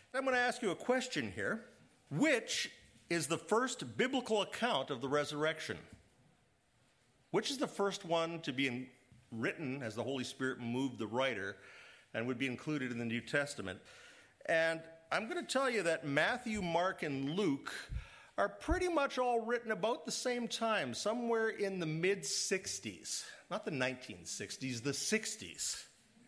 I'm going to ask you a question here. Which is the first biblical account of the resurrection? Which is the first one to be written as the Holy Spirit moved the writer and would be included in the New Testament? And I'm going to tell you that Matthew, Mark, and Luke are pretty much all written about the same time, somewhere in the mid-60s. Not the 1960s, the 60s.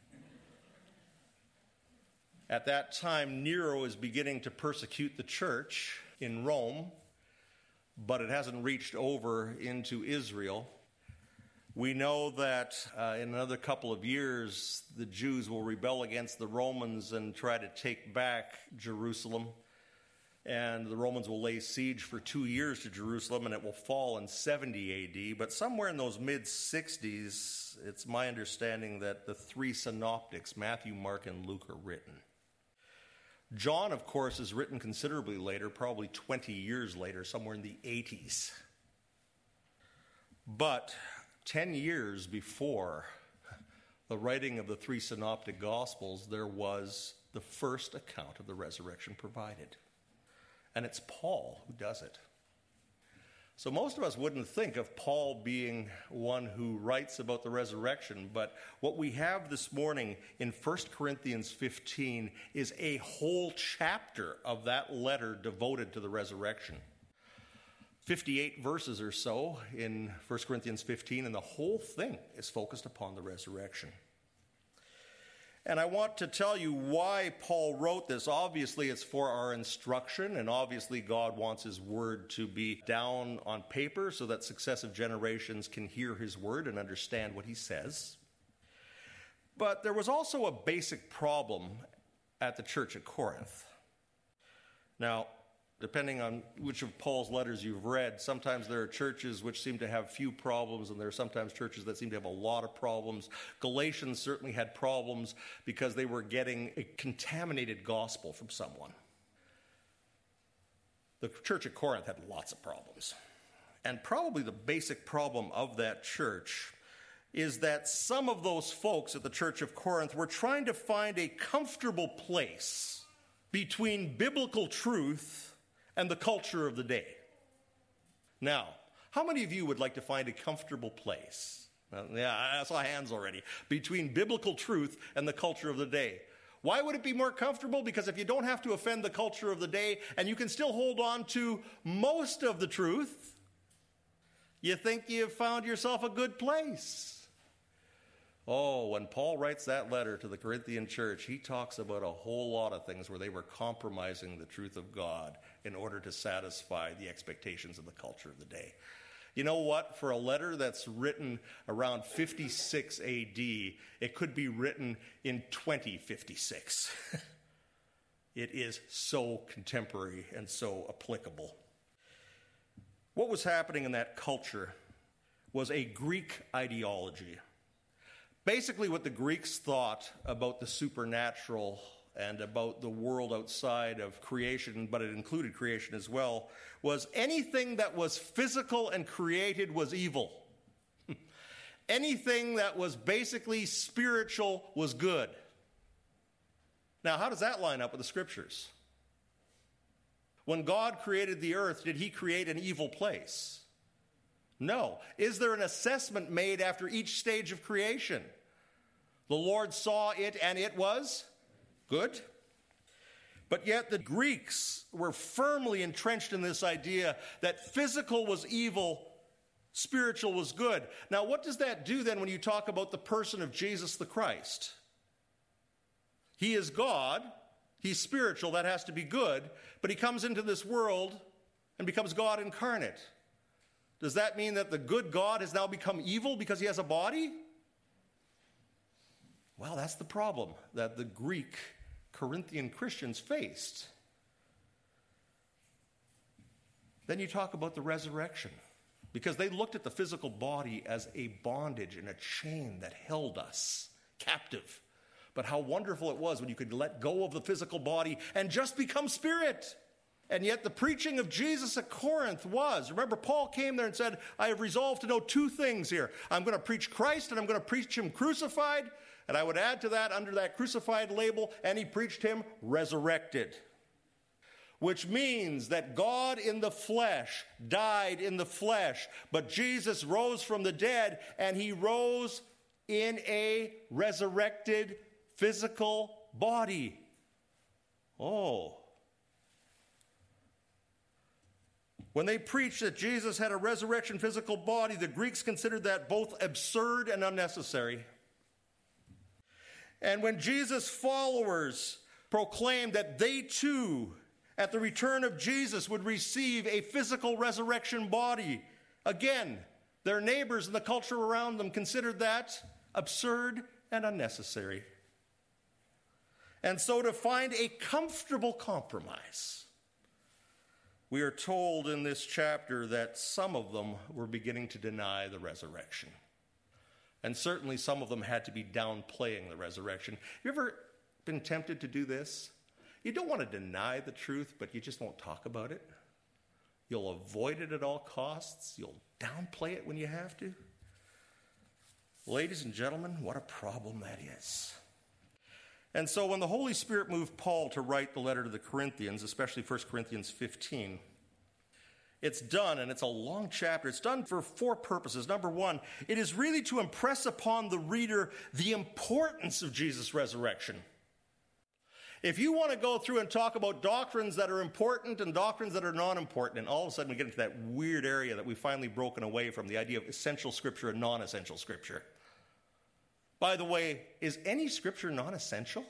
At that time, Nero is beginning to persecute the church in Rome, but it hasn't reached over into Israel. We know that in another couple of years, the Jews will rebel against the Romans and try to take back Jerusalem. And the Romans will lay siege for 2 years to Jerusalem, and it will fall in 70 A.D. But somewhere in those mid-60s, it's my understanding that the three synoptics, Matthew, Mark, and Luke, are written. John, of course, is written considerably later, probably 20 years later, somewhere in the 80s. But 10 years before the writing of the three synoptic gospels, there was the first account of the resurrection provided. And it's Paul who does it. So most of us wouldn't think of Paul being one who writes about the resurrection, but what we have this morning in 1 Corinthians 15 is a whole chapter of that letter devoted to the resurrection. 58 verses or so in 1 Corinthians 15, and the whole thing is focused upon the resurrection. And I want to tell you why Paul wrote this. Obviously, it's for our instruction, and obviously God wants his word to be down on paper so that successive generations can hear his word and understand what he says. But there was also a basic problem at the church at Corinth. Now, depending on which of Paul's letters you've read, sometimes there are churches which seem to have few problems, and there are sometimes churches that seem to have a lot of problems. Galatians certainly had problems because they were getting a contaminated gospel from someone. The church at Corinth had lots of problems. And probably the basic problem of that church is that some of those folks at the church of Corinth were trying to find a comfortable place between biblical truth and the culture of the day. Now, how many of you would like to find a comfortable place? Yeah, I saw hands already. Between biblical truth and the culture of the day. Why would it be more comfortable? Because if you don't have to offend the culture of the day and you can still hold on to most of the truth, you think you've found yourself a good place. Oh, when Paul writes that letter to the Corinthian church, he talks about a whole lot of things where they were compromising the truth of God in order to satisfy the expectations of the culture of the day. You know what? For a letter that's written around 56 A.D., it could be written in 2056. It is so contemporary and so applicable. What was happening in that culture was a Greek ideology. Basically, what the Greeks thought about the supernatural and about the world outside of creation, but it included creation as well, was anything that was physical and created was evil. Anything that was basically spiritual was good. Now, how does that line up with the scriptures? When God created the earth, did he create an evil place? No. Is there an assessment made after each stage of creation? The Lord saw it and it was good. But yet the Greeks were firmly entrenched in this idea that physical was evil, spiritual was good. Now, what does that do then when you talk about the person of Jesus the Christ? He is God, he's spiritual, that has to be good, but he comes into this world and becomes God incarnate. Does that mean that the good God has now become evil because he has a body? Well, that's the problem that the Greek Corinthian Christians faced. Then you talk about the resurrection, because they looked at the physical body as a bondage and a chain that held us captive. But how wonderful it was when you could let go of the physical body and just become spirit. And yet the preaching of Jesus at Corinth was, remember, Paul came there and said, I have resolved to know two things here. I'm going to preach Christ and I'm going to preach him crucified. And I would add to that, under that crucified label, and he preached him resurrected. which means that God in the flesh died in the flesh, but Jesus rose from the dead, and he rose in a resurrected physical body. Oh. When they preached that Jesus had a resurrection physical body, the Greeks considered that both absurd and unnecessary. And when Jesus' followers proclaimed that they too, at the return of Jesus, would receive a physical resurrection body, again, their neighbors and the culture around them considered that absurd and unnecessary. And so to find a comfortable compromise, we are told in this chapter that some of them were beginning to deny the resurrection. And certainly some of them had to be downplaying the resurrection. You ever been tempted to do this? You don't want to deny the truth, but you just won't talk about it. You'll avoid it at all costs. You'll downplay it when you have to. Ladies and gentlemen, what a problem that is. And so when the Holy Spirit moved Paul to write the letter to the Corinthians, especially 1 Corinthians 15, it's done, and it's a long chapter. It's done for 4 purposes. Number 1, it is really to impress upon the reader the importance of Jesus' resurrection. If you want to go through and talk about doctrines that are important and doctrines that are not important, and all of a sudden we get into that weird area that we've finally broken away from, the idea of essential Scripture and non-essential Scripture. By the way, is any Scripture non-essential?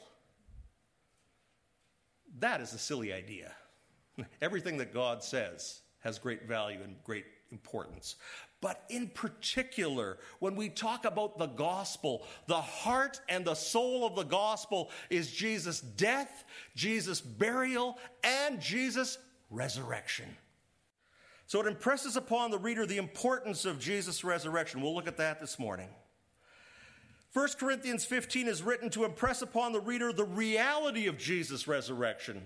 That is a silly idea. Everything that God says has great value and great importance. But in particular, when we talk about the gospel, the heart and the soul of the gospel is Jesus' death, Jesus' burial, and Jesus' resurrection. So it impresses upon the reader the importance of Jesus' resurrection. We'll look at that this morning. 1 Corinthians 15 is written to impress upon the reader the reality of Jesus' resurrection.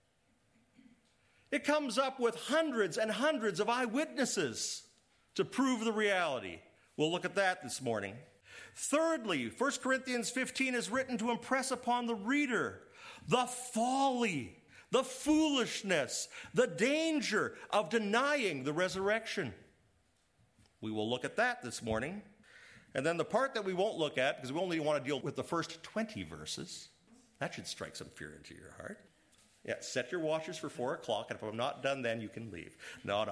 It comes up with hundreds and hundreds of eyewitnesses to prove the reality. We'll look at that this morning. Thirdly, 1 Corinthians 15 is written to impress upon the reader the folly, the foolishness, the danger of denying the resurrection. We will look at that this morning. And then the part that we won't look at, because we only want to deal with the first 20 verses, that should strike some fear into your heart. Yeah, set your watches for 4 o'clock, and if I'm not done then, you can leave. No.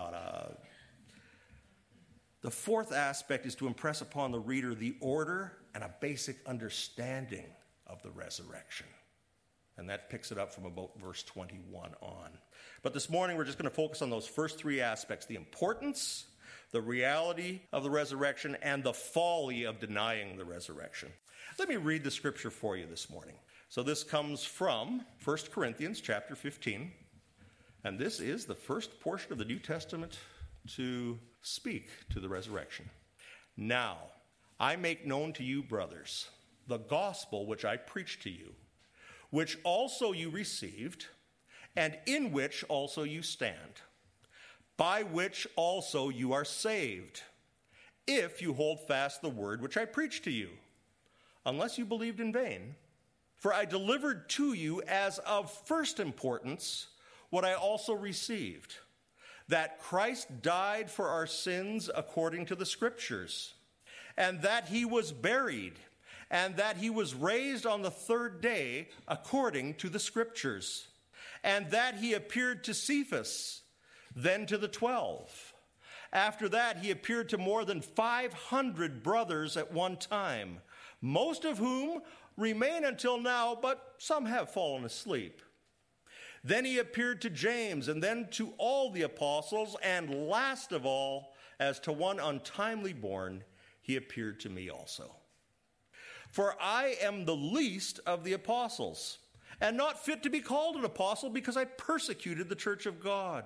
The fourth aspect is to impress upon the reader the order and a basic understanding of the resurrection. And that picks it up from about verse 21 on. But this morning, we're just going to focus on those first 3 aspects: the importance, the reality of the resurrection, and the folly of denying the resurrection. Let me read the scripture for you this morning. So this comes from 1 Corinthians chapter 15, and this is the first portion of the New Testament to speak to the resurrection. Now, I make known to you, brothers, the gospel which I preached to you, which also you received, and in which also you stand, by which also you are saved, if you hold fast the word which I preached to you, unless you believed in vain. For I delivered to you as of first importance what I also received, that Christ died for our sins according to the Scriptures, and that he was buried, and that he was raised on the 3rd day according to the Scriptures, and that he appeared to Cephas, then to the 12. After that, he appeared to more than 500 brothers at one time, most of whom remain until now, but some have fallen asleep. Then he appeared to James, and then to all the apostles, and last of all, as to one untimely born, he appeared to me also. For I am the least of the apostles, and not fit to be called an apostle, because I persecuted the church of God.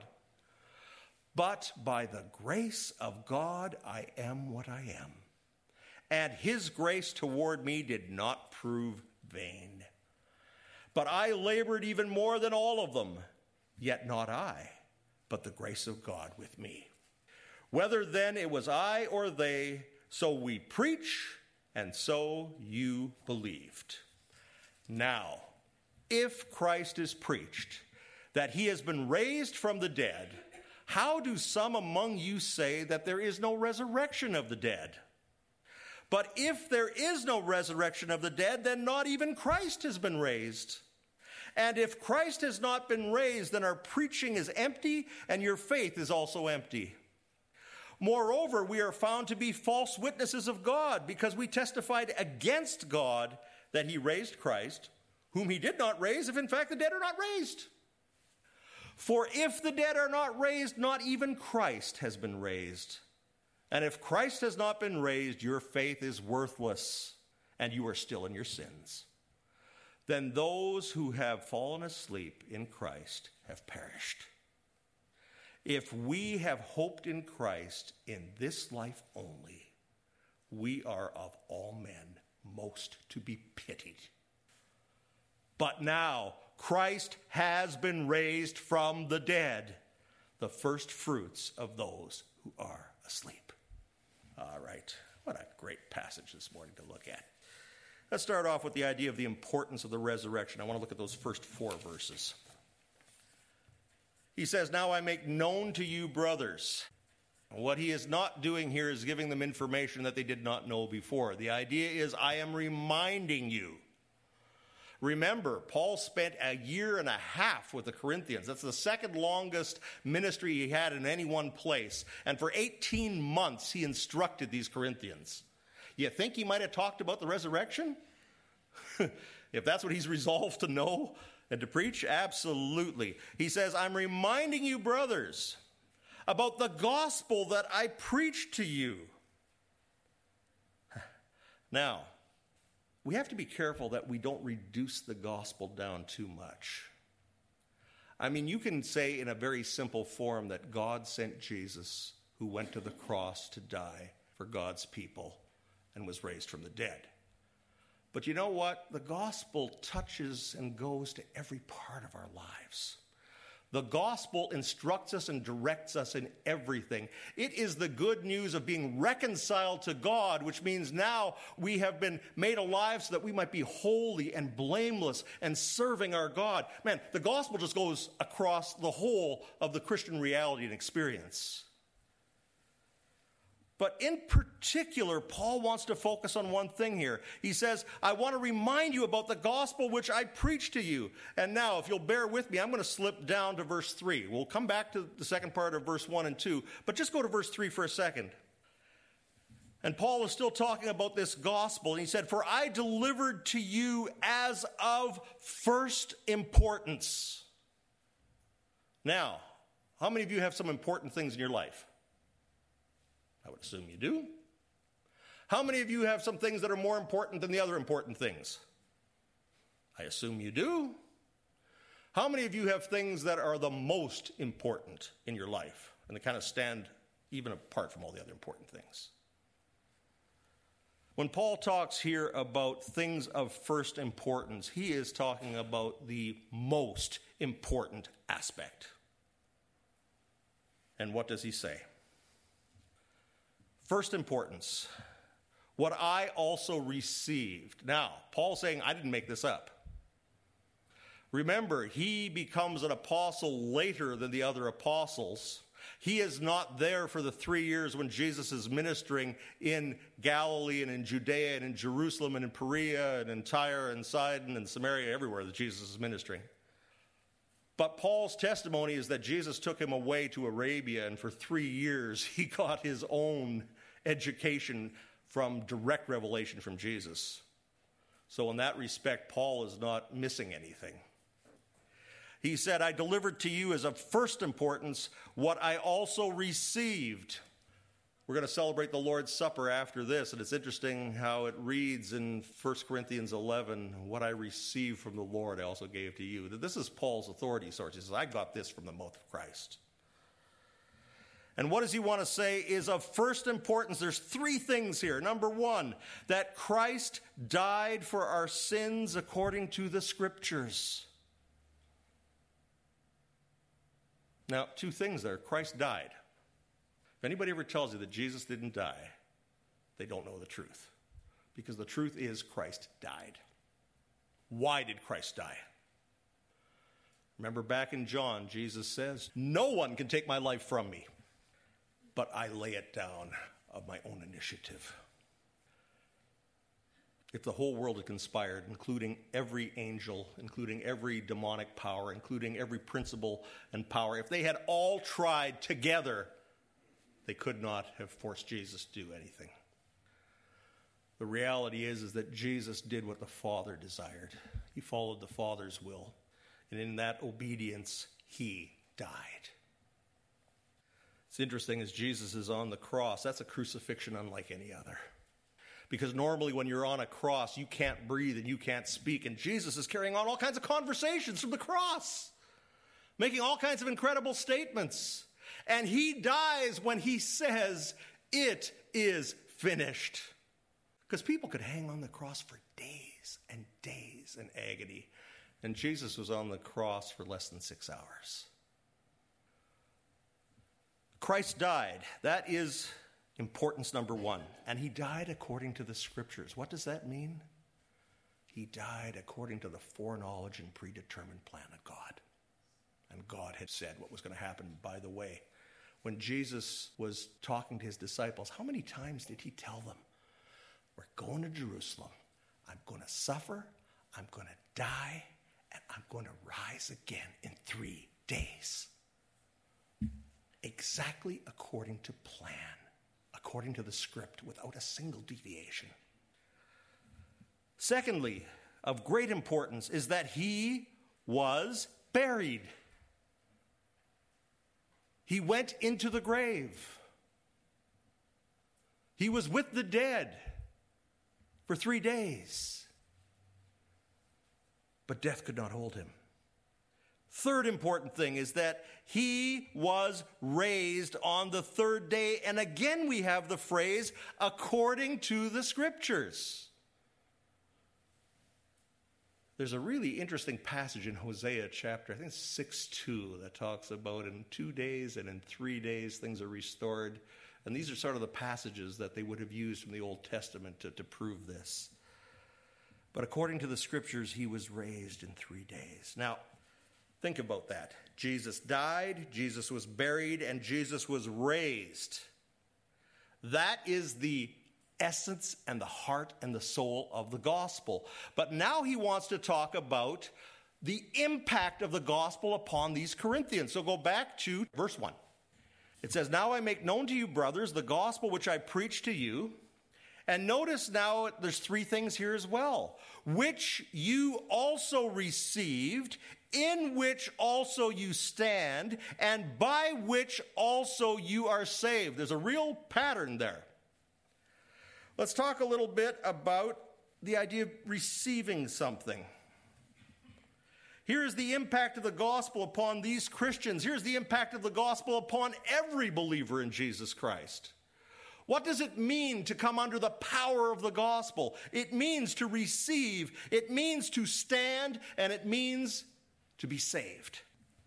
But by the grace of God I am what I am, and his grace toward me did not prove vain. But I labored even more than all of them, yet not I, but the grace of God with me. Whether then it was I or they, so we preach, and so you believed. Now, if Christ is preached, that he has been raised from the dead, how do some among you say that there is no resurrection of the dead? But if there is no resurrection of the dead, then not even Christ has been raised. And if Christ has not been raised, then our preaching is empty, and your faith is also empty. Moreover, we are found to be false witnesses of God, because we testified against God that he raised Christ, whom he did not raise, if in fact the dead are not raised. For if the dead are not raised, not even Christ has been raised. And if Christ has not been raised, your faith is worthless, and you are still in your sins. Then those who have fallen asleep in Christ have perished. If we have hoped in Christ in this life only, we are of all men most to be pitied. But now Christ has been raised from the dead, the first fruits of those who are asleep. All right, what a great passage this morning to look at. Let's start off with the idea of the importance of the resurrection. I want to look at those first 4 verses. He says, now I make known to you, brothers. What he is not doing here is giving them information that they did not know before. The idea is, I am reminding you. Remember, Paul spent 1.5 years with the Corinthians. That's the second longest ministry he had in any one place. And for 18 months, he instructed these Corinthians. You think he might have talked about the resurrection? If that's what he's resolved to know and to preach, absolutely. He says, I'm reminding you, brothers, about the gospel that I preached to you. Now, we have to be careful that we don't reduce the gospel down too much. I mean, you can say in a very simple form that God sent Jesus, who went to the cross to die for God's people and was raised from the dead. But you know what? The gospel touches and goes to every part of our lives. The gospel instructs us and directs us in everything. It is the good news of being reconciled to God, which means now we have been made alive so that we might be holy and blameless and serving our God. Man, the gospel just goes across the whole of the Christian reality and experience. But in particular, Paul wants to focus on one thing here. He says, I want to remind you about the gospel which I preached to you. And now, if you'll bear with me, I'm going to slip down to verse 3. We'll come back to the second part of verse 1 and 2, but just go to verse 3 for a second. And Paul is still talking about this gospel, and he said, for I delivered to you as of first importance. Now, how many of you have some important things in your life? I would assume you do. How many of you have some things that are more important than the other important things? I assume you do. How many of you have things that are the most important in your life and they kind of stand even apart from all the other important things? When Paul talks here about things of first importance, he is talking about the most important aspect. And what does he say? First importance, what I also received. Now, Paul's saying, I didn't make this up. Remember, he becomes an apostle later than the other apostles. He is not there for the 3 years when Jesus is ministering in Galilee and in Judea and in Jerusalem and in Perea and in Tyre and Sidon and Samaria, everywhere that Jesus is ministering. But Paul's testimony is that Jesus took him away to Arabia, and for 3 years he got his own education from direct revelation from Jesus. So in that respect, Paul is not missing anything. He said, I delivered to you as of first importance what I also received. We're going to celebrate the Lord's Supper after this, and it's interesting how it reads in 1 Corinthians 11, what I received from the Lord I also gave to you. This is Paul's authority source. He says, I got this from the mouth of Christ. And what does he want to say is of first importance? There's 3 things here. Number 1, that Christ died for our sins according to the Scriptures. Now, 2 things there. Christ died. If anybody ever tells you that Jesus didn't die, they don't know the truth. Because the truth is Christ died. Why did Christ die? Remember back in John, Jesus says, "No one can take my life from me, but I lay it down of my own initiative." If the whole world had conspired, including every angel, including every demonic power, including every principle and power, if they had all tried together, they could not have forced Jesus to do anything. The reality is that Jesus did what the Father desired. He followed the Father's will, and in that obedience, he died. It's interesting, as Jesus is on the cross, that's a crucifixion unlike any other. Because normally when you're on a cross, you can't breathe and you can't speak. And Jesus is carrying on all kinds of conversations from the cross, making all kinds of incredible statements. And he dies when he says, "It is finished." Because people could hang on the cross for days and days in agony. And Jesus was on the cross for less than 6 hours. Christ died. That is importance number one. And he died according to the Scriptures. What does that mean? He died according to the foreknowledge and predetermined plan of God. And God had said what was going to happen. By the way, when Jesus was talking to his disciples, how many times did he tell them, "We're going to Jerusalem. I'm going to suffer. I'm going to die. And I'm going to rise again in 3 days." Exactly according to plan, according to the script, without a single deviation. Secondly, of great importance is that he was buried. He went into the grave. He was with the dead for 3 days. But death could not hold him. Third important thing is that he was raised on the third day. And again we have the phrase, according to the Scriptures. There's a really interesting passage in Hosea chapter, I think it's 6:2, that talks about in 2 days and in 3 days things are restored. And these are sort of the passages that they would have used from the Old Testament to prove this. But according to the Scriptures, he was raised in 3 days. Now, think about that. Jesus died, Jesus was buried, and Jesus was raised. That is the essence and the heart and the soul of the gospel. But now he wants to talk about the impact of the gospel upon these Corinthians. So go back to verse 1. It says, "Now I make known to you, brothers, the gospel which I preached to you." And notice now there's 3 things here as well. "Which you also received, in which also you stand, and by which also you are saved." There's a real pattern there. Let's talk a little bit about the idea of receiving something. Here's the impact of the gospel upon these Christians. Here's the impact of the gospel upon every believer in Jesus Christ. What does it mean to come under the power of the gospel? It means to receive, it means to stand, and it means to be saved.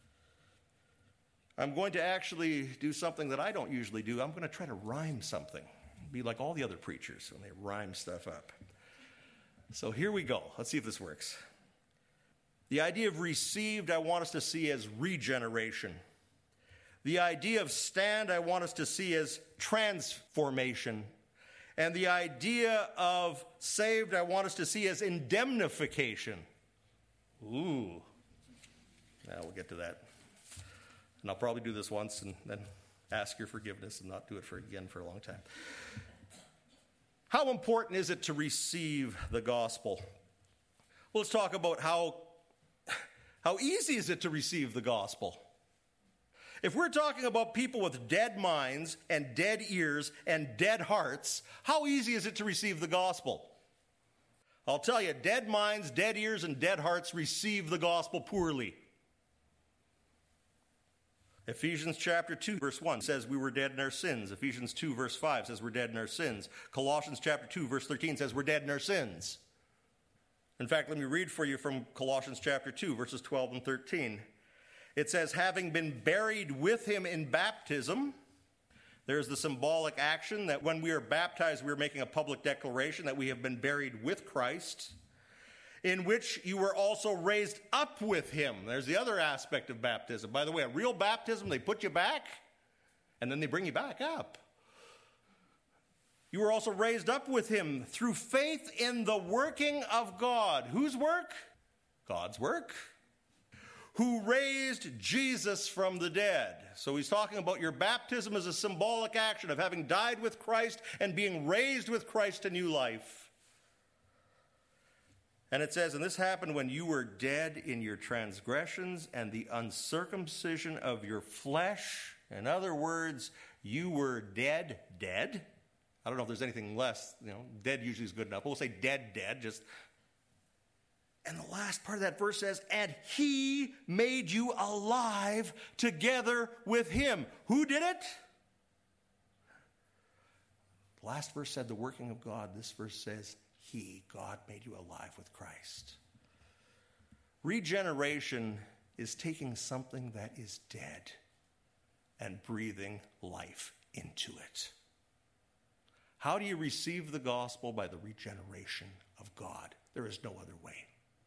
I'm going to actually do something that I don't usually do. I'm going to try to rhyme something. Be like all the other preachers when they rhyme stuff up. So here we go. Let's see if this works. The idea of received, I want us to see as regeneration. The idea of stand, I want us to see as transformation. And the idea of saved, I want us to see as indemnification. Ooh. Now we'll get to that. And I'll probably do this once and then ask your forgiveness and not do it again for a long time. How important is it to receive the gospel? Well, let's talk about how easy is it to receive the gospel. If we're talking about people with dead minds and dead ears and dead hearts, how easy is it to receive the gospel? I'll tell you, dead minds, dead ears, and dead hearts receive the gospel poorly. Ephesians chapter 2, verse 1 says we were dead in our sins. Ephesians 2, verse 5 says we're dead in our sins. Colossians chapter 2, verse 13 says we're dead in our sins. In fact, let me read for you from Colossians chapter 2, verses 12 and 13. It says, "Having been buried with him in baptism," there's the symbolic action that when we are baptized, we are making a public declaration that we have been buried with Christ, in which you were also raised up with him. There's the other aspect of baptism. By the way, a real baptism, they put you back, and then they bring you back up. You were also raised up with him through faith in the working of God. Whose work? God's work. Who raised Jesus from the dead. So he's talking about your baptism as a symbolic action of having died with Christ and being raised with Christ to new life. And it says, and this happened when you were dead in your transgressions and the uncircumcision of your flesh. In other words, you were dead. I don't know if there's anything less, dead usually is good enough. We'll say dead, just. And the last part of that verse says, and he made you alive together with him. Who did it? The last verse said the working of God. This verse says, God made you alive with Christ. Regeneration is taking something that is dead and breathing life into it. How do you receive the gospel? By the regeneration of God. There is no other way.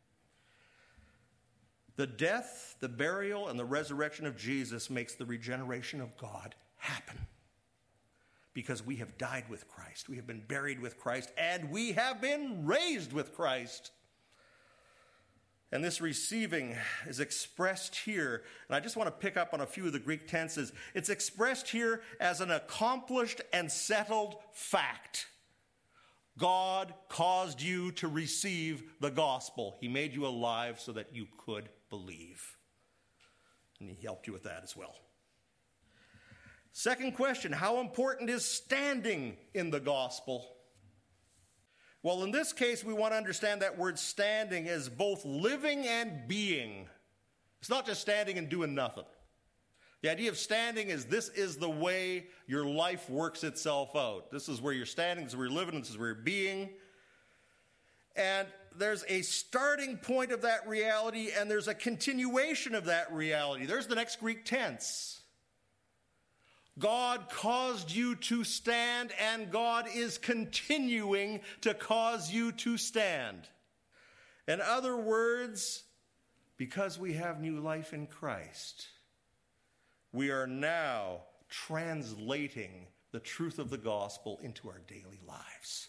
The death, the burial, and the resurrection of Jesus makes the regeneration of God happen. Because we have died with Christ, we have been buried with Christ, and we have been raised with Christ. And this receiving is expressed here, and I just want to pick up on a few of the Greek tenses. It's expressed here as an accomplished and settled fact. God caused you to receive the gospel. He made you alive so that you could believe. And he helped you with that as well. Second question, how important is standing in the gospel? Well, in this case, we want to understand that word standing as both living and being. It's not just standing and doing nothing. The idea of standing is this is the way your life works itself out. This is where you're standing, this is where you're living, this is where you're being. And there's a starting point of that reality, and there's a continuation of that reality. There's the next Greek tense. God caused you to stand, and God is continuing to cause you to stand. In other words, because we have new life in Christ, we are now translating the truth of the gospel into our daily lives.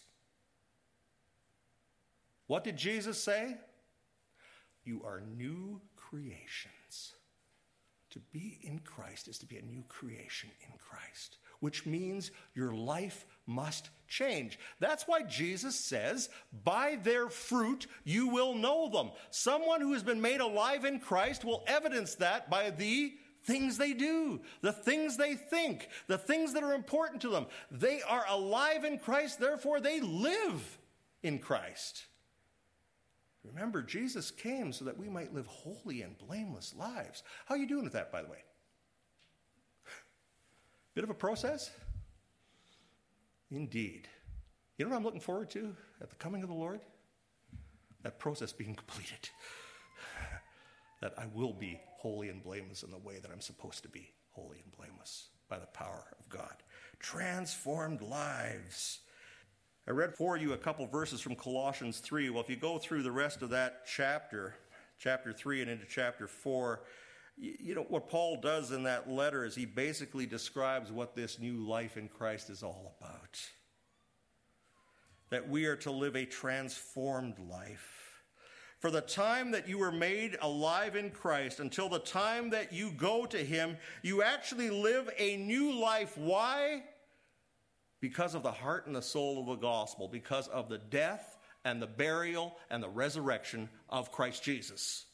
What did Jesus say? You are new creations. To be in Christ is to be a new creation in Christ, which means your life must change. That's why Jesus says, by their fruit you will know them. Someone who has been made alive in Christ will evidence that by the things they do, the things they think, the things that are important to them. They are alive in Christ, therefore they live in Christ. Remember, Jesus came so that we might live holy and blameless lives. How are you doing with that, by the way? Bit of a process? Indeed. You know what I'm looking forward to at the coming of the Lord? That process being completed. That I will be holy and blameless in the way that I'm supposed to be holy and blameless by the power of God. Transformed lives. I read for you a couple verses from Colossians 3. Well, if you go through the rest of that chapter 3 and into chapter 4, you know, what Paul does in that letter is he basically describes what this new life in Christ is all about. That we are to live a transformed life. For the time that you were made alive in Christ, until the time that you go to him, you actually live a new life. Why? Because of the heart and the soul of the gospel, because of the death and the burial and the resurrection of Christ Jesus.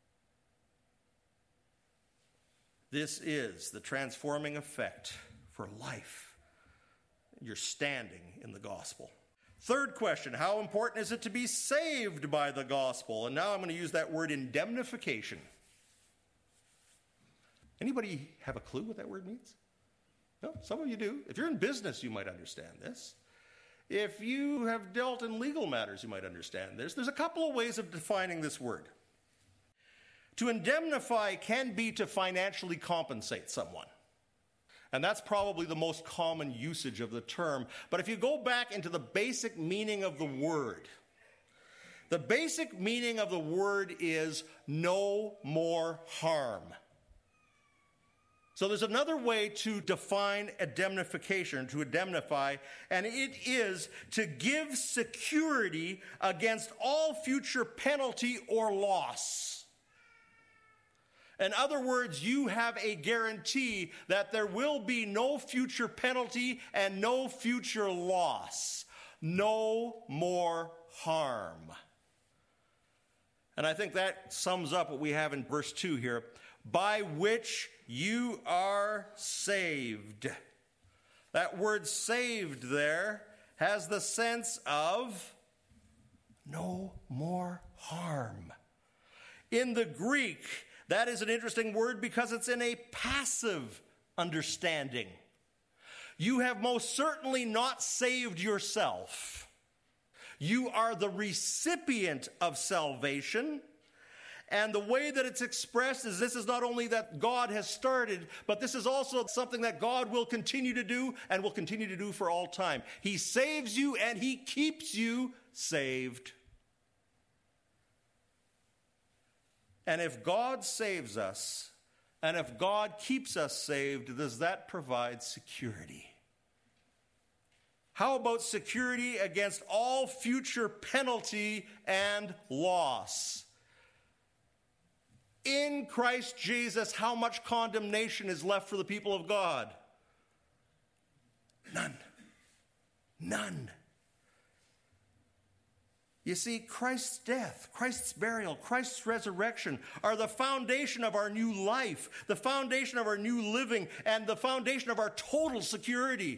This is the transforming effect for life. You're standing in the gospel. Third question, how important is it to be saved by the gospel? And now I'm going to use that word indemnification. Anybody have a clue what that word means? No, some of you do. If you're in business, you might understand this. If you have dealt in legal matters, you might understand this. There's a couple of ways of defining this word. To indemnify can be to financially compensate someone. And that's probably the most common usage of the term. But if you go back into the basic meaning of the word The basic meaning of the word is no more harm. So there's another way to define indemnification, to indemnify, and it is to give security against all future penalty or loss. In other words, you have a guarantee that there will be no future penalty and no future loss. No more harm. And I think that sums up what we have in verse 2 here. By which you are saved. That word saved there has the sense of no more harm. In the Greek, that is an interesting word because it's in a passive understanding. You have most certainly not saved yourself. You are the recipient of salvation. And the way that it's expressed is this is not only that God has started, but this is also something that God will continue to do and will continue to do for all time. He saves you and he keeps you saved. And if God saves us, and if God keeps us saved, does that provide security? How about security against all future penalty and loss? In Christ Jesus, how much condemnation is left for the people of God? None. None. You see, Christ's death, Christ's burial, Christ's resurrection are the foundation of our new life, the foundation of our new living, and the foundation of our total security.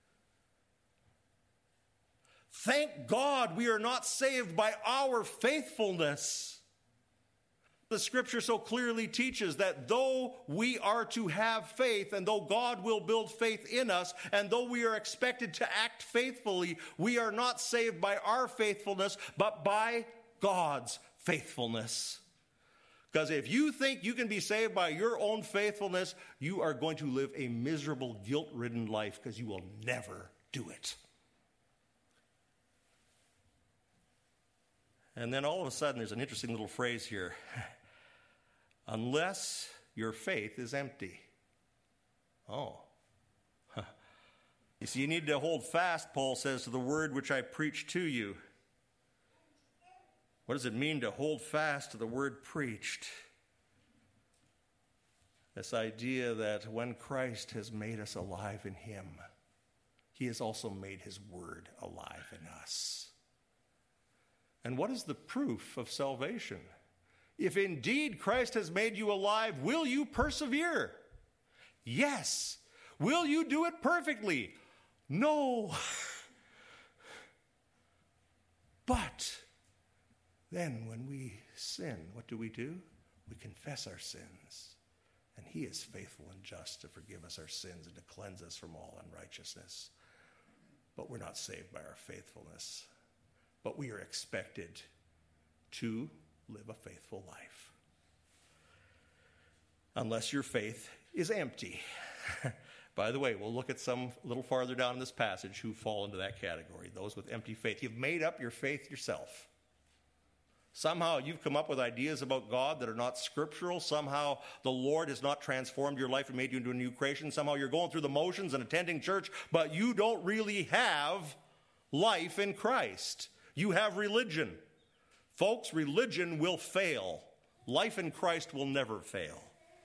Thank God we are not saved by our faithfulness. The scripture so clearly teaches that though we are to have faith, and though God will build faith in us, and though we are expected to act faithfully, we are not saved by our faithfulness, but by God's faithfulness. Because if you think you can be saved by your own faithfulness, you are going to live a miserable, guilt-ridden life, because you will never do it. And then all of a sudden, there's an interesting little phrase here. Unless your faith is empty. Oh. You see, you need to hold fast, Paul says, to the word which I preached to you. What does it mean to hold fast to the word preached? This idea that when Christ has made us alive in him, he has also made his word alive in us. And what is the proof of salvation? If indeed Christ has made you alive, will you persevere? Yes. Will you do it perfectly? No. But then when we sin, what do? We confess our sins. And he is faithful and just to forgive us our sins and to cleanse us from all unrighteousness. But we're not saved by our faithfulness. But we are expected to live a faithful life. Unless your faith is empty. By the way, we'll look at some a little farther down in this passage who fall into that category. Those with empty faith. You've made up your faith yourself. Somehow you've come up with ideas about God that are not scriptural. Somehow the Lord has not transformed your life and made you into a new creation. Somehow you're going through the motions and attending church, but you don't really have life in Christ. You have religion. Folks, religion will fail. Life in Christ will never fail.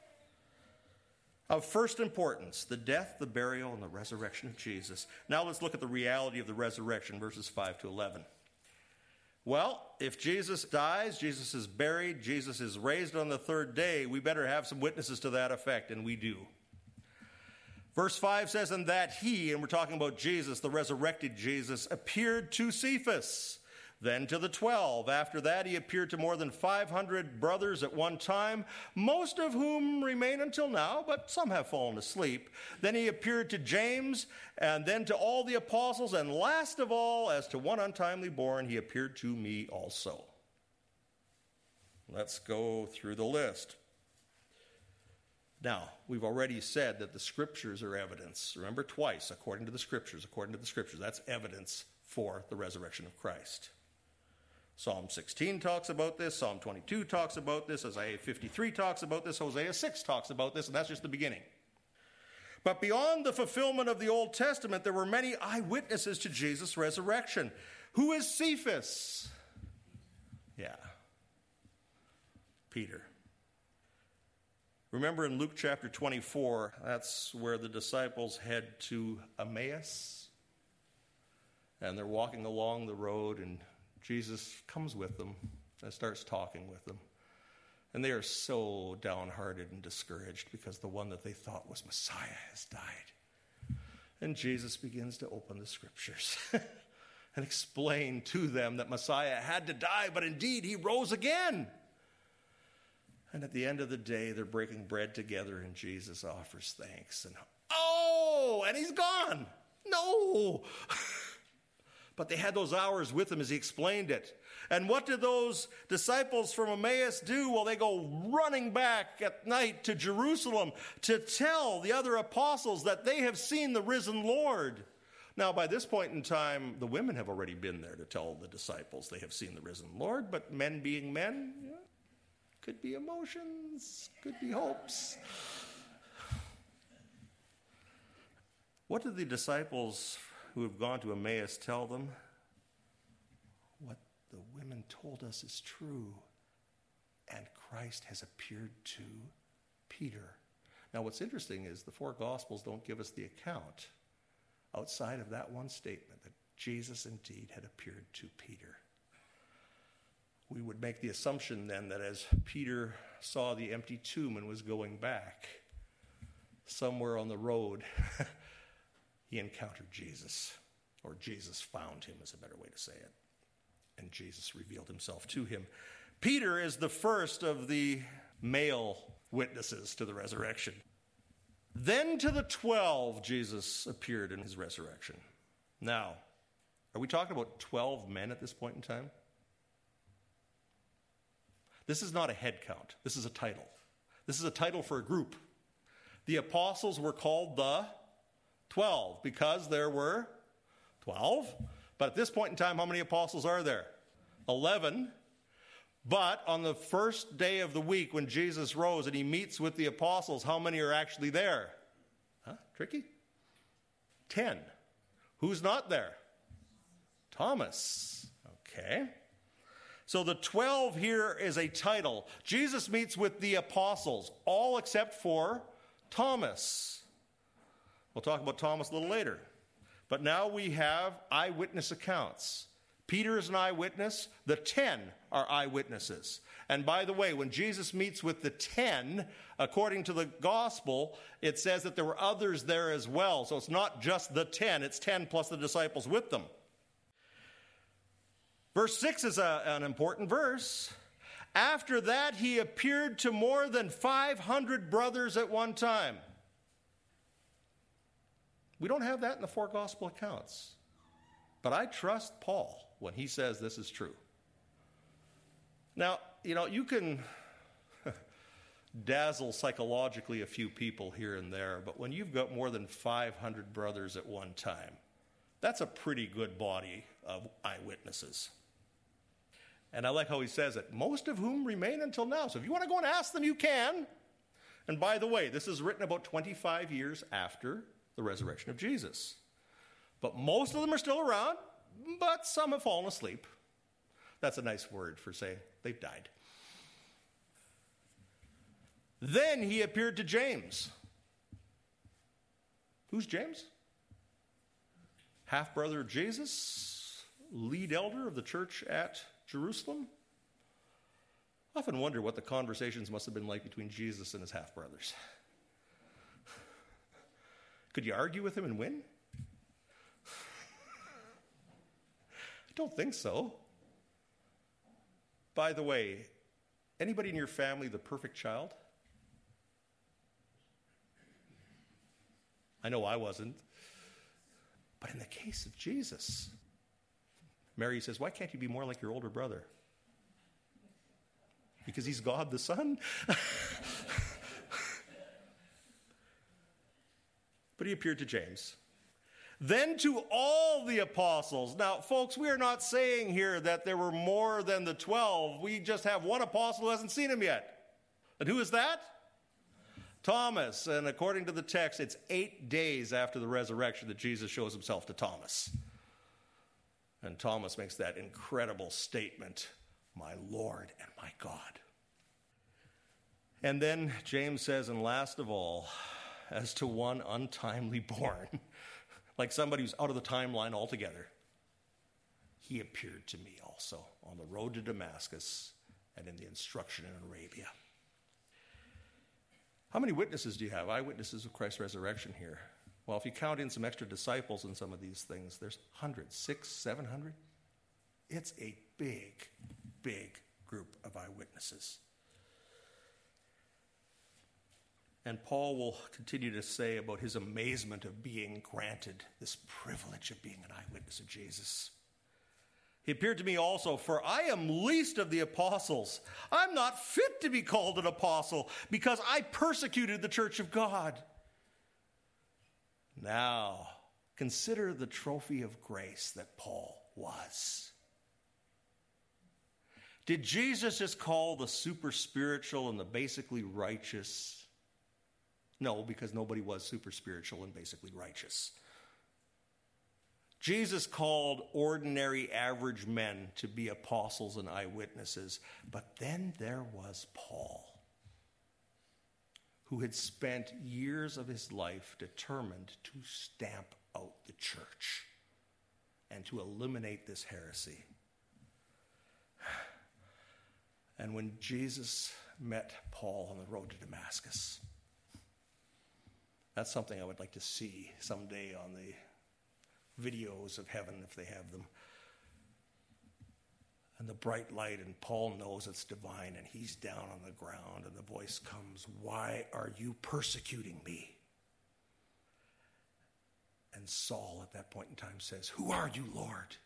Of first importance, the death, the burial, and the resurrection of Jesus. Now let's look at the reality of the resurrection, verses 5 to 11. Well, if Jesus dies, Jesus is buried, Jesus is raised on the third day, we better have some witnesses to that effect, and we do. Verse 5 says, and that he, and we're talking about Jesus, the resurrected Jesus, appeared to Cephas, then to the 12. After that, he appeared to more than 500 brothers at one time, most of whom remain until now, but some have fallen asleep. Then he appeared to James, and then to all the apostles, and last of all, as to one untimely born, he appeared to me also. Let's go through the list. Now, we've already said that the scriptures are evidence. Remember, twice, according to the scriptures. That's evidence for the resurrection of Christ. Psalm 16 talks about this. Psalm 22 talks about this. Isaiah 53 talks about this. Hosea 6 talks about this, and that's just the beginning. But beyond the fulfillment of the Old Testament, there were many eyewitnesses to Jesus' resurrection. Who is Cephas? Yeah. Peter. Remember in Luke chapter 24, that's where the disciples head to Emmaus. And they're walking along the road, and Jesus comes with them and starts talking with them. And they are so downhearted and discouraged because the one that they thought was Messiah has died. And Jesus begins to open the scriptures and explain to them that Messiah had to die, but indeed he rose again. And at the end of the day, they're breaking bread together, and Jesus offers thanks. And he's gone. No. But they had those hours with him as he explained it. And what did those disciples from Emmaus do? Well, they go running back at night to Jerusalem to tell the other apostles that they have seen the risen Lord. Now, by this point in time, the women have already been there to tell the disciples they have seen the risen Lord. But men being men, could be emotions, could be hopes. What did the disciples who have gone to Emmaus tell them? What the women told us is true, and Christ has appeared to Peter. Now, what's interesting is the four Gospels don't give us the account outside of that one statement that Jesus indeed had appeared to Peter. We would make the assumption then that as Peter saw the empty tomb and was going back, somewhere on the road, he encountered Jesus, or Jesus found him is a better way to say it. And Jesus revealed himself to him. Peter is the first of the male witnesses to the resurrection. Then to the 12, Jesus appeared in his resurrection. Now, are we talking about 12 men at this point in time? This is not a head count. This is a title. This is a title for a group. The apostles were called the 12 because there were 12. But at this point in time, how many apostles are there? 11. But on the first day of the week when Jesus rose and he meets with the apostles, how many are actually there? Tricky? 10. Who's not there? Thomas. Okay. So the 12 here is a title. Jesus meets with the apostles, all except for Thomas. We'll talk about Thomas a little later. But now we have eyewitness accounts. Peter is an eyewitness. The 10 are eyewitnesses. And by the way, when Jesus meets with the 10, according to the gospel, it says that there were others there as well. So it's not just the 10, it's 10 plus the disciples with them. Verse 6 is an important verse. After that, he appeared to more than 500 brothers at one time. We don't have that in the four gospel accounts. But I trust Paul when he says this is true. Now, you can dazzle psychologically a few people here and there, but when you've got more than 500 brothers at one time, that's a pretty good body of eyewitnesses. And I like how he says it, most of whom remain until now. So if you want to go and ask them, you can. And by the way, this is written about 25 years after the resurrection of Jesus. But most of them are still around, but some have fallen asleep. That's a nice word for saying they've died. Then he appeared to James. Who's James? Half-brother of Jesus, lead elder of the church at Jerusalem. I often wonder what the conversations must have been like between Jesus and his half-brothers. Could you argue with him and win? I don't think so. By the way, anybody in your family the perfect child? I know I wasn't. But in the case of Jesus, Mary says, why can't you be more like your older brother? Because he's God the Son? But he appeared to James. Then to all the apostles. Now, folks, we are not saying here that there were more than the 12. We just have one apostle who hasn't seen him yet. And who is that? Thomas. And according to the text, it's 8 days after the resurrection that Jesus shows himself to Thomas. And Thomas makes that incredible statement, "My Lord and my God." And then James says, and last of all, as to one untimely born, like somebody who's out of the timeline altogether, he appeared to me also on the road to Damascus and in the instruction in Arabia. How many witnesses do you have? Eyewitnesses of Christ's resurrection here. Well, if you count in some extra disciples in some of these things, there's hundreds, 600, 700. It's a big, big group of eyewitnesses. And Paul will continue to say about his amazement of being granted this privilege of being an eyewitness of Jesus. He appeared to me also, for I am least of the apostles. I'm not fit to be called an apostle because I persecuted the church of God. Now, consider the trophy of grace that Paul was. Did Jesus just call the super spiritual and the basically righteous? No, because nobody was super spiritual and basically righteous. Jesus called ordinary, average men to be apostles and eyewitnesses. But then there was Paul, who had spent years of his life determined to stamp out the church and to eliminate this heresy. And when Jesus met Paul on the road to Damascus, that's something I would like to see someday on the videos of heaven, if they have them. And the bright light, and Paul knows it's divine, and he's down on the ground, and the voice comes, "Why are you persecuting me?" And Saul at that point in time says, "Who are you, Lord?"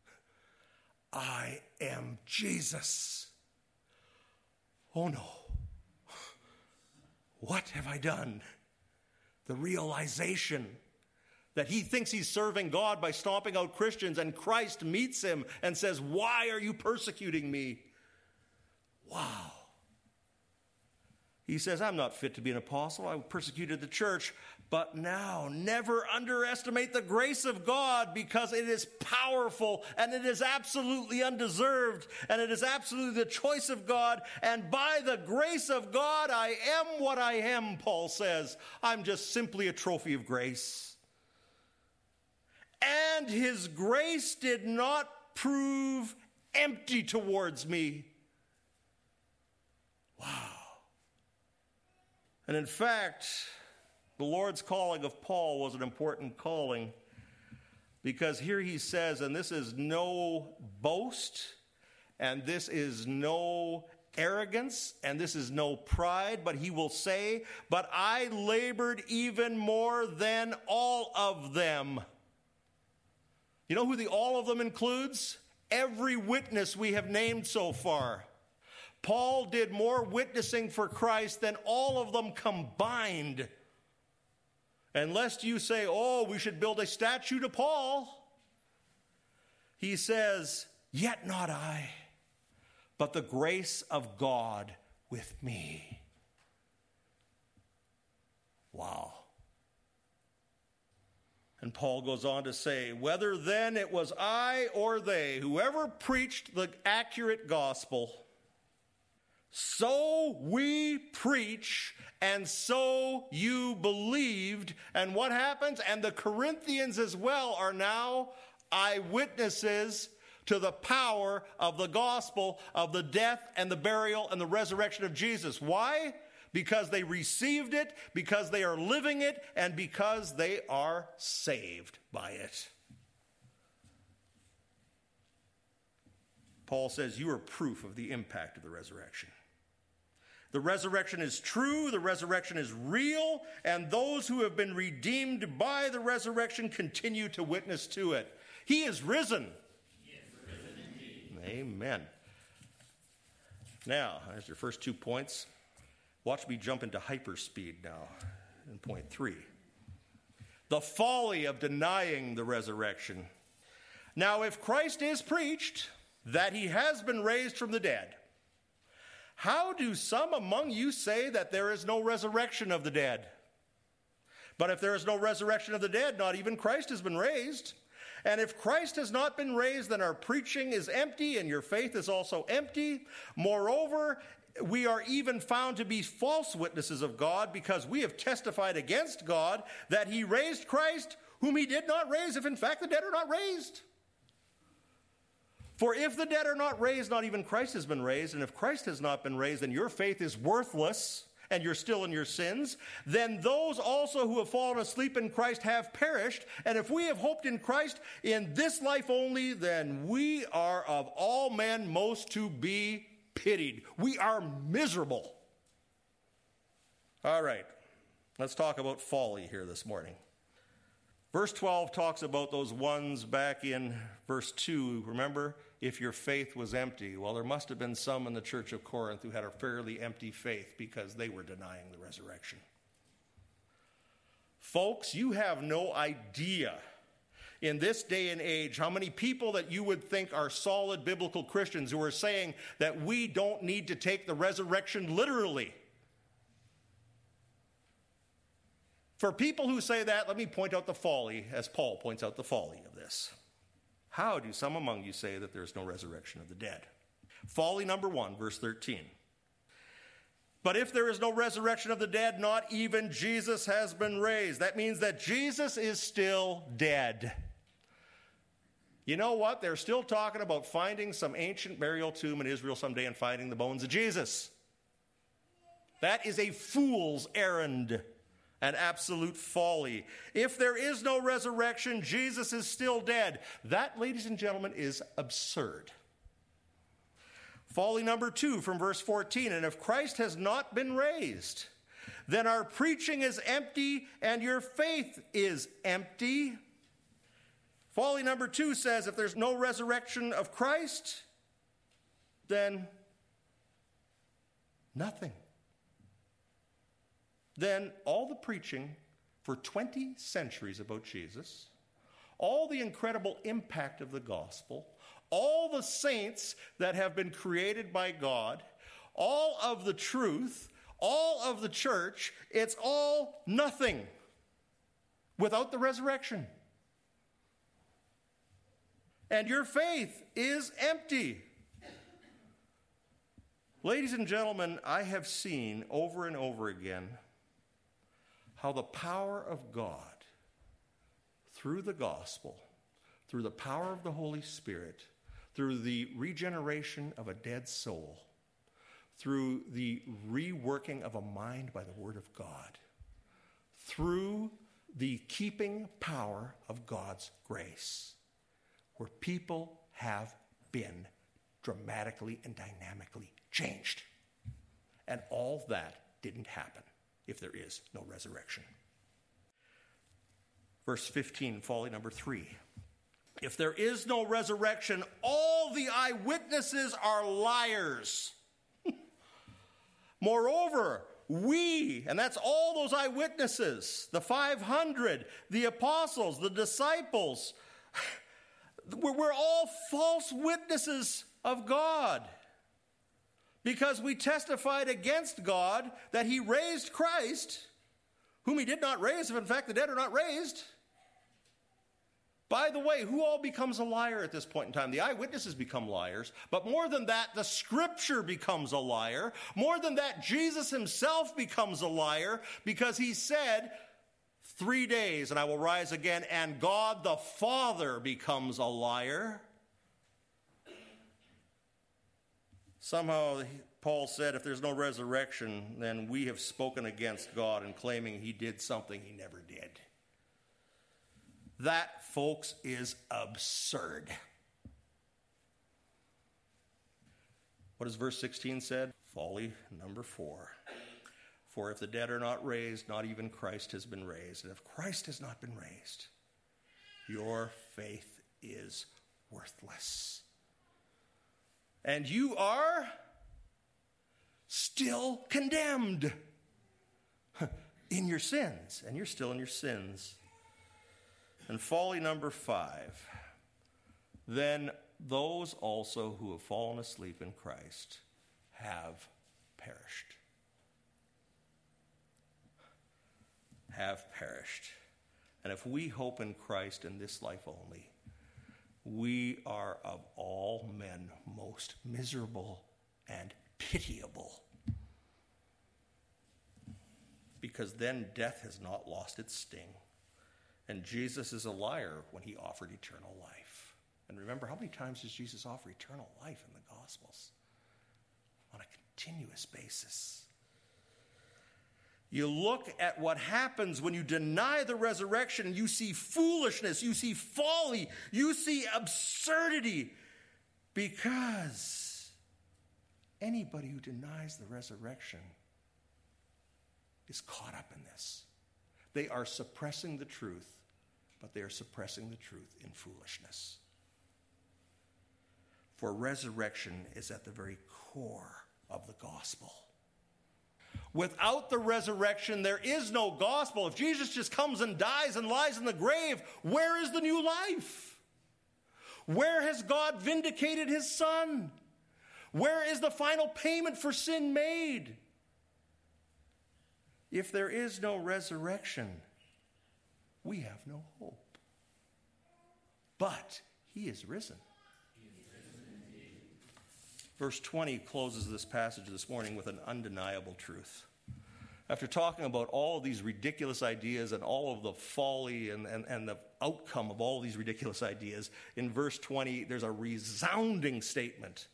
"I am Jesus." Oh no. What have I done? The realization that he thinks he's serving God by stomping out Christians, and Christ meets him and says, "Why are you persecuting me?" Wow. He says, "I'm not fit to be an apostle. I persecuted the church. But now, never underestimate the grace of God, because it is powerful and it is absolutely undeserved, and it is absolutely the choice of God. And by the grace of God, I am what I am," Paul says. "I'm just simply a trophy of grace. And his grace did not prove empty towards me." Wow. And in fact, the Lord's calling of Paul was an important calling, because here he says, and this is no boast, and this is no arrogance, and this is no pride, but he will say, "But I labored even more than all of them." You know who the all of them includes? Every witness we have named so far. Paul did more witnessing for Christ than all of them combined. And lest you say, "Oh, we should build a statue to Paul," he says, "Yet not I, but the grace of God with me." Wow. And Paul goes on to say, "Whether then it was I or they, whoever preached the accurate gospel, so we preach, and so you believed." And what happens? And the Corinthians as well are now eyewitnesses to the power of the gospel, of the death and the burial and the resurrection of Jesus. Why? Because they received it, because they are living it, and because they are saved by it. Paul says, you are proof of the impact of the resurrection. The resurrection is true, the resurrection is real, and those who have been redeemed by the resurrection continue to witness to it. He is risen. He is risen indeed. Amen. Now, there's your first 2 points. Watch me jump into hyperspeed now in point 3. The folly of denying the resurrection. Now, if Christ is preached that he has been raised from the dead, how do some among you say that there is no resurrection of the dead? But if there is no resurrection of the dead, not even Christ has been raised. And if Christ has not been raised, then our preaching is empty, and your faith is also empty. Moreover, we are even found to be false witnesses of God, because we have testified against God that he raised Christ, whom he did not raise, if in fact the dead are not raised. For if the dead are not raised, not even Christ has been raised. And if Christ has not been raised, then your faith is worthless, and you're still in your sins. Then those also who have fallen asleep in Christ have perished. And if we have hoped in Christ in this life only, then we are of all men most to be pitied. We are miserable. All right, let's talk about folly here this morning. Verse 12 talks about those ones back in verse 2. Remember, if your faith was empty. Well, there must have been some in the church of Corinth who had a fairly empty faith because they were denying the resurrection. Folks, you have no idea in this day and age how many people that you would think are solid biblical Christians who are saying that we don't need to take the resurrection literally. For people who say that, let me point out the folly, as Paul points out the folly of this. How do some among you say that there is no resurrection of the dead? Folly number 1, verse 13. But if there is no resurrection of the dead, not even Jesus has been raised. That means that Jesus is still dead. You know what? They're still talking about finding some ancient burial tomb in Israel someday and finding the bones of Jesus. That is a fool's errand. An absolute folly. If there is no resurrection, Jesus is still dead. That, ladies and gentlemen, is absurd. Folly number 2 from verse 14. And if Christ has not been raised, then our preaching is empty and your faith is empty. Folly number 2 says if there's no resurrection of Christ, then nothing. Then all the preaching for 20 centuries about Jesus, all the incredible impact of the gospel, all the saints that have been created by God, all of the truth, all of the church, it's all nothing without the resurrection. And your faith is empty. Ladies and gentlemen, I have seen over and over again how the power of God, through the gospel, through the power of the Holy Spirit, through the regeneration of a dead soul, through the reworking of a mind by the Word of God, through the keeping power of God's grace, where people have been dramatically and dynamically changed. And all that didn't happen if there is no resurrection. Verse 15, folly number 3. If there is no resurrection, all the eyewitnesses are liars. Moreover, we, and that's all those eyewitnesses, the 500, the apostles, the disciples, we're all false witnesses of God. Because we testified against God that he raised Christ, whom he did not raise, if in fact the dead are not raised. By the way, who all becomes a liar at this point in time? The eyewitnesses become liars. But more than that, the Scripture becomes a liar. More than that, Jesus himself becomes a liar, because he said, 3 days and I will rise again, and God the Father becomes a liar. Somehow, Paul said, if there's no resurrection, then we have spoken against God in claiming he did something he never did. That, folks, is absurd. What does verse 16 said? Folly number 4. For if the dead are not raised, not even Christ has been raised. And if Christ has not been raised, your faith is worthless. And you are still condemned in your sins. And you're still in your sins. And folly number 5. Then those also who have fallen asleep in Christ have perished. Have perished. And if we hope in Christ in this life only, we are of all men most miserable and pitiable. Because then death has not lost its sting. And Jesus is a liar when he offered eternal life. And remember, how many times does Jesus offer eternal life in the Gospels? On a continuous basis. You look at what happens when you deny the resurrection, you see foolishness, you see folly, you see absurdity. Because anybody who denies the resurrection is caught up in this. They are suppressing the truth, but they are suppressing the truth in foolishness. For resurrection is at the very core of the gospel. Without the resurrection, there is no gospel. If Jesus just comes and dies and lies in the grave, where is the new life? Where has God vindicated his Son? Where is the final payment for sin made? If there is no resurrection, we have no hope. But he is risen. Verse 20 closes this passage this morning with an undeniable truth. After talking about all of these ridiculous ideas and all of the folly and the outcome of all of these ridiculous ideas, in verse 20 there's a resounding statement.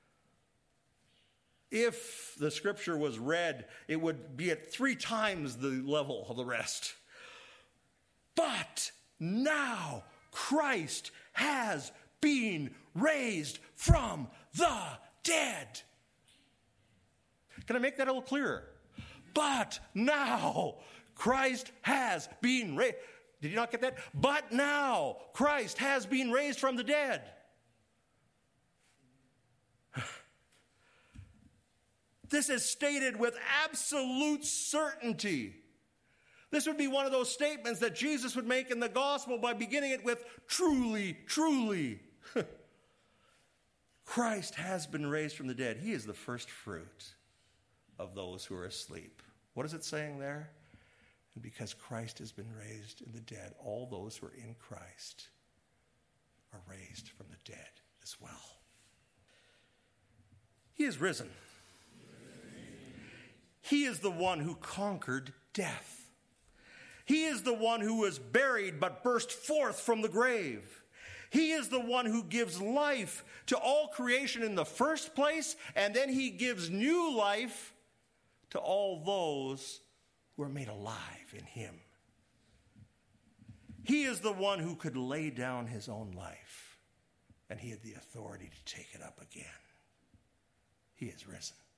If the scripture was read, it would be at 3 times the level of the rest. But now Christ has been raised from the dead. Can I make that a little clearer? But now Christ has been raised. Did you not get that? But now Christ has been raised from the dead. This is stated with absolute certainty. This would be one of those statements that Jesus would make in the gospel by beginning it with truly, truly. Christ has been raised from the dead. He is the first fruit of those who are asleep. What is it saying there? And because Christ has been raised in the dead, all those who are in Christ are raised from the dead as well. He is risen. He is the one who conquered death. He is the one who was buried but burst forth from the grave. He is the one who gives life to all creation in the first place, and then he gives new life to all those who are made alive in him. He is the one who could lay down his own life, and he had the authority to take it up again. He is risen.